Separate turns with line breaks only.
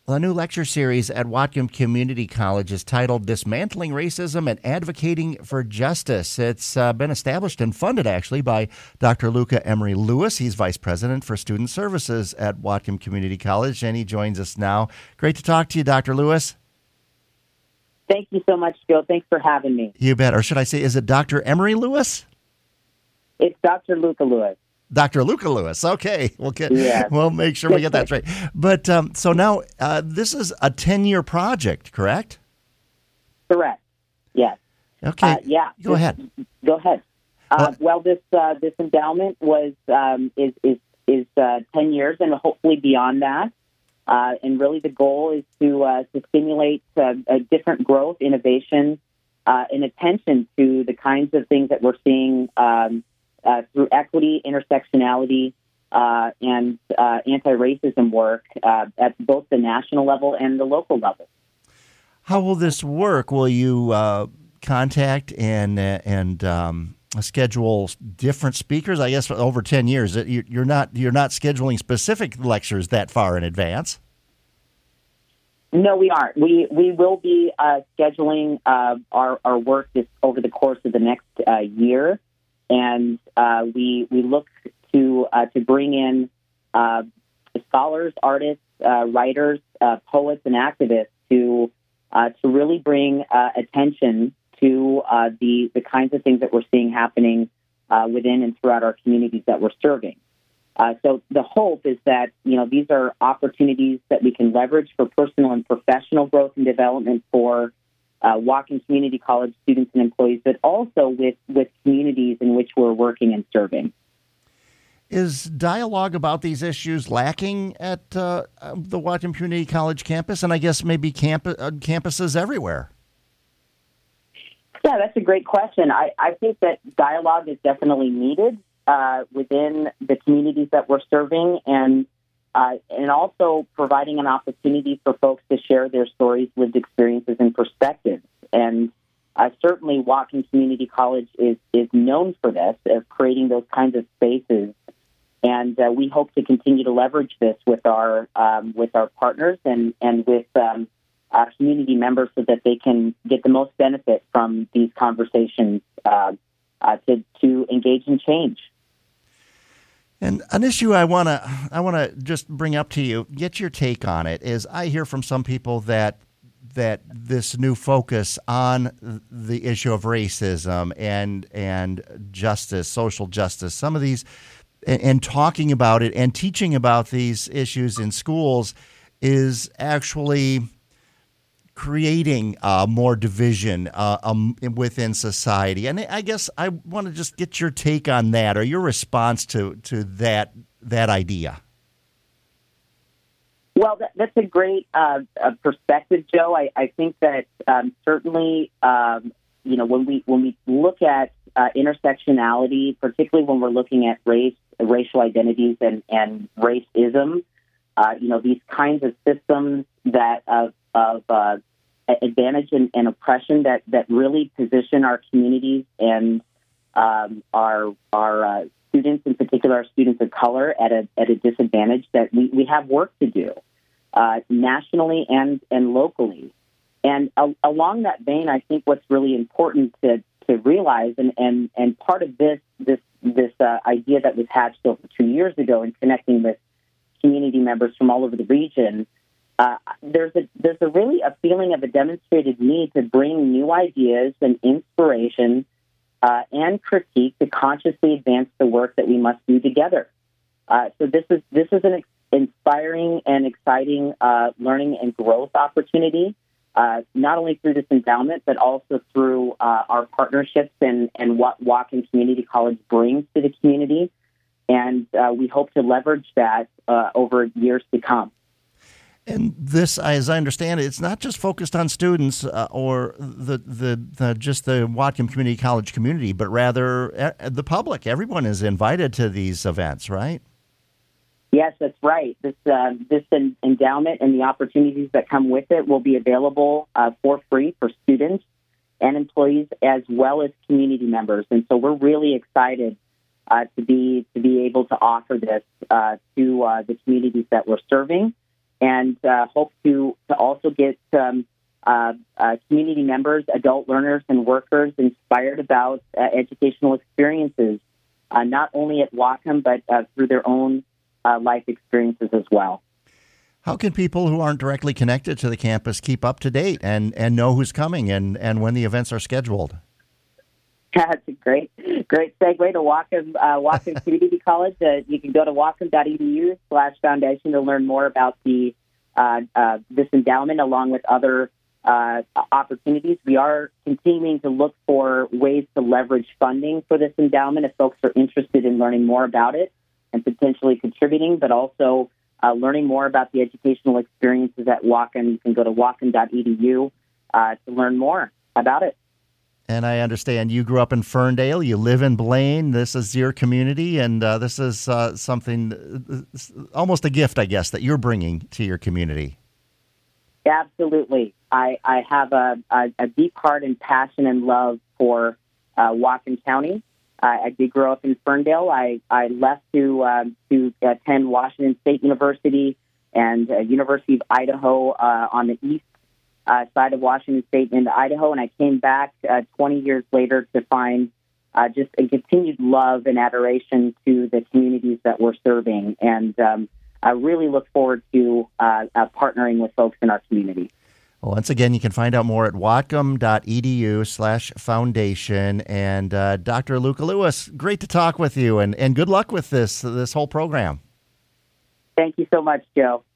The new lecture series at Whatcom Community College is titled Dismantling Racism and Advocating for Justice. It's been established and funded, actually, by Dr. Luca Emery Lewis. He's Vice President for Student Services at Whatcom Community College, and he joins us now. Great to talk to you, Dr. Lewis.
Thank you so much, Joe. Thanks for having me.
You bet. Or should I say, is it Dr. Emery Lewis?
It's Dr. Luca Lewis.
Dr. Luca Lewis. Okay, we'll make sure we get that straight. But so now this is a 10-year project, correct?
Correct. Yes.
Okay.
Yeah.
Go ahead.
Go ahead. Well, this endowment is 10 years and hopefully beyond that. And really, the goal is to stimulate a different growth, innovation, and attention to the kinds of things that we're seeing. Through equity, intersectionality, and anti-racism work at both the national level and the local level.
How will this work? Will you contact and schedule different speakers? I guess over 10 years, you're not scheduling specific lectures that far in advance.
No, we aren't. We will be scheduling our work over the course of the next year. And we look to bring in scholars, artists, writers, poets, and activists to really bring attention to the kinds of things that we're seeing happening within and throughout our communities that we're serving. So the hope is that these are opportunities that we can leverage for personal and professional growth and development for Whatcom Community College students and employees, but also with communities in which we're working and serving.
Is dialogue about these issues lacking at the Whatcom Community College campus, and I guess maybe campuses everywhere?
Yeah, that's a great question. I think that dialogue is definitely needed within the communities that we're serving, and also providing an opportunity for folks to share their stories, lived experiences, and perspectives. And certainly Whatcom Community College is known for this, of creating those kinds of spaces. And we hope to continue to leverage this with our partners and with community members so that they can get the most benefit from these conversations to engage in change.
And an issue I want to just bring up to you, get your take on it, is I hear from some people that this new focus on the issue of racism and justice, social justice, some of these, and talking about it and teaching about these issues in schools is actually creating more division within society. And I guess I want to just get your take on that, or your response to that idea.
Well, that's a great perspective, Joe. I think that certainly, when we look at intersectionality, particularly when we're looking at racial identities and racism, these kinds of systems that of advantage and oppression that really position our communities and our students, in particular our students of color, at a disadvantage, that we have work to do nationally and locally. And along that vein, I think what's really important to realize, and part of this idea that was hatched over 2 years ago in connecting with community members from all over the region, there's really a feeling of a demonstrated need to bring new ideas and inspiration and critique to consciously advance the work that we must do together. So this is an inspiring and exciting learning and growth opportunity, not only through this endowment, but also through our partnerships and what Whatcom Community College brings to the community. And we hope to leverage that over years to come.
And this, as I understand it, it's not just focused on students or the just the Whatcom Community College community, but rather the public. Everyone is invited to these events, right?
Yes, that's right. This endowment and the opportunities that come with it will be available for free for students and employees, as well as community members. And so we're really excited to be able to offer this to the communities that we're serving. and hope to also get community members, adult learners, and workers inspired about educational experiences, not only at Whatcom, but through their own life experiences as well.
How can people who aren't directly connected to the campus keep up to date and know who's coming and when the events are scheduled?
That's a great segue to Whatcom Community College. You can go to whatcom.edu/foundation to learn more about this endowment, along with other opportunities. We are continuing to look for ways to leverage funding for this endowment if folks are interested in learning more about it and potentially contributing, but also learning more about the educational experiences at Whatcom. You can go to whatcom.edu to learn more about it.
And I understand you grew up in Ferndale, you live in Blaine, this is your community, and this is something, almost a gift, I guess, that you're bringing to your community.
Absolutely. I have a deep heart and passion and love for Whatcom County. I did grow up in Ferndale. I left to attend Washington State University and University of Idaho on the east side of Washington State into Idaho, and I came back 20 years later to find just a continued love and adoration to the communities that we're serving, and I really look forward to partnering with folks in our community.
Well, once again, you can find out more at whatcom.edu/foundation. And Dr. Luca Lewis, great to talk with you, and good luck with this whole program.
Thank you so much, Joe.